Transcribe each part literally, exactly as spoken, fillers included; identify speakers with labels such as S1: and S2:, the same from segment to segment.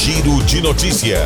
S1: Giro de Notícia.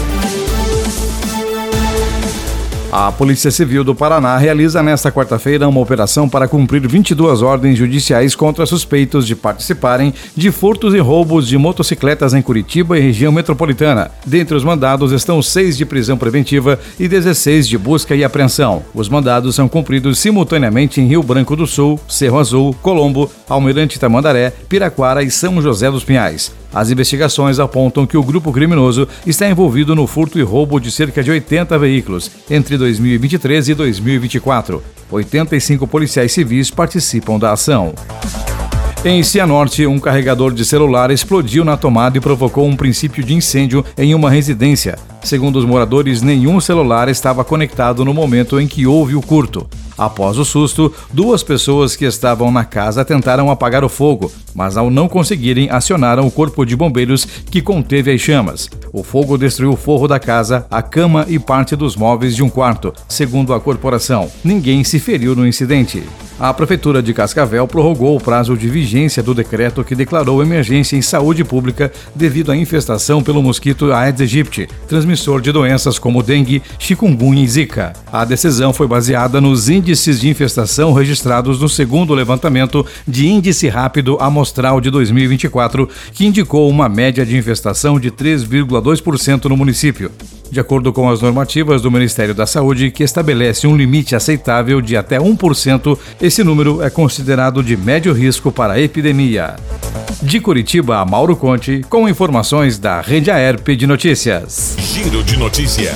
S2: A Polícia Civil do Paraná realiza nesta quarta-feira uma operação para cumprir vinte e duas ordens judiciais contra suspeitos de participarem de furtos e roubos de motocicletas em Curitiba e região metropolitana. Dentre os mandados estão seis de prisão preventiva e dezesseis de busca e apreensão. Os mandados são cumpridos simultaneamente em Rio Branco do Sul, Cerro Azul, Colombo, Almirante Tamandaré, Piraquara e São José dos Pinhais. As investigações apontam que o grupo criminoso está envolvido no furto e roubo de cerca de oitenta veículos entre dois mil e vinte e três e dois mil e vinte e quatro. oitenta e cinco policiais civis participam da ação. Em Cianorte, um carregador de celular explodiu na tomada e provocou um princípio de incêndio em uma residência. Segundo os moradores, nenhum celular estava conectado no momento em que houve o curto. Após o susto, duas pessoas que estavam na casa tentaram apagar o fogo, mas ao não conseguirem, acionaram o corpo de bombeiros que conteve as chamas. O fogo destruiu o forro da casa, a cama e parte dos móveis de um quarto, segundo a corporação. Ninguém se feriu no incidente. A Prefeitura de Cascavel prorrogou o prazo de vigência do decreto que declarou emergência em saúde pública devido à infestação pelo mosquito Aedes aegypti, transmissor de doenças como dengue, chikungunya e zika. A decisão foi baseada nos índices de infestação registrados no segundo levantamento de índice rápido amostral de dois mil e vinte e quatro, que indicou uma média de infestação de três vírgula dois por cento no município. De acordo com as normativas do Ministério da Saúde, que estabelece um limite aceitável de até um por cento, esse número é considerado de médio risco para a epidemia. De Curitiba, Mauro Conte, com informações da Rede Aerp de Notícias.
S1: Giro de Notícia.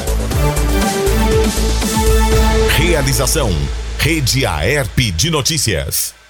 S1: Realização: Rede Aerp de Notícias.